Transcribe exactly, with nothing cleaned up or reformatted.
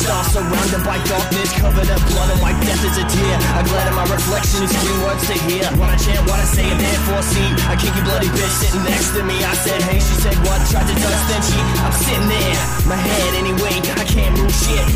star surrounded by darkness, covered in blood and white death is a tear. I glad at my reflection and scream words to hear. When I chant what I say and therefore see a kinky bloody bitch sitting next to me. I said hey, she said what, tried to touch, then she, I'm sitting there, my head anyway, I can't move shit.